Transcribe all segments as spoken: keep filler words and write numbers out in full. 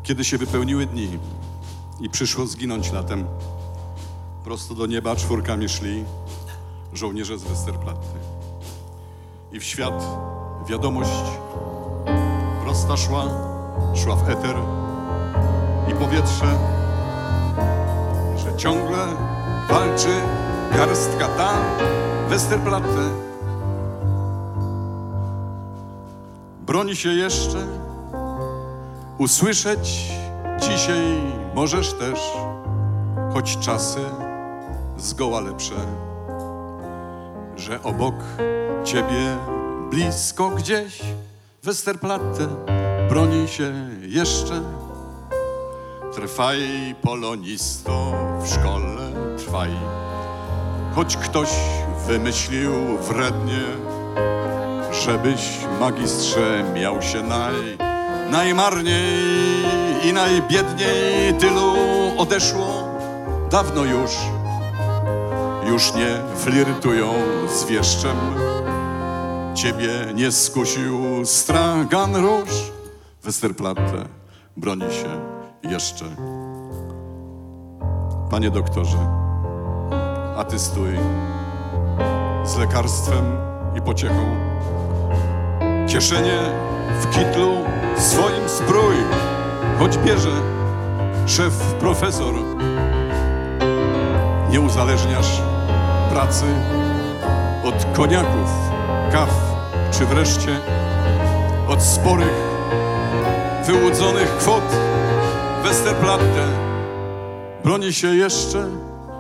Kiedy się wypełniły dni i przyszło zginąć latem, prosto do nieba czwórkami szli żołnierze z Westerplatte. I w świat wiadomość prosta szła, szła w eter i powietrze, że ciągle walczy garstka ta Westerplatte. Broni się jeszcze, usłyszeć dzisiaj możesz też, choć czasy zgoła lepsze, że obok ciebie blisko gdzieś Westerplatte broni się jeszcze. Trwaj, polonisto, w szkole trwaj, choć ktoś wymyślił wrednie, żebyś, magistrze, miał się naj, najmarniej i najbiedniej. Tylu odeszło dawno już, już nie flirtują z wieszczem. Ciebie nie skusił stragan róż. Westerplatte broni się jeszcze. Panie doktorze, a ty stój z lekarstwem i pociechą. Kieszenie w kitlu swoim sprój, choć bierze szef profesor. Nie uzależniasz pracy od koniaków, kaw, czy wreszcie od sporych, wyłudzonych kwot. Westerplatte broni się jeszcze.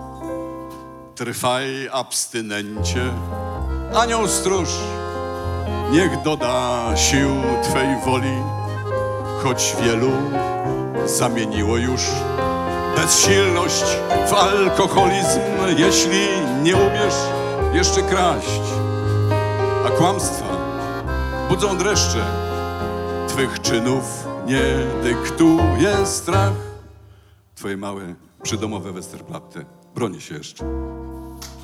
Trwaj, abstynencie, anioł stróż, niech doda sił twej woli, choć wielu zamieniło już bezsilność w alkoholizm. Jeśli nie umiesz jeszcze kraść, a kłamstwa budzą dreszcze, twych czynów nie dyktuje strach. Twoje małe, przydomowe Westerplatte broni się jeszcze.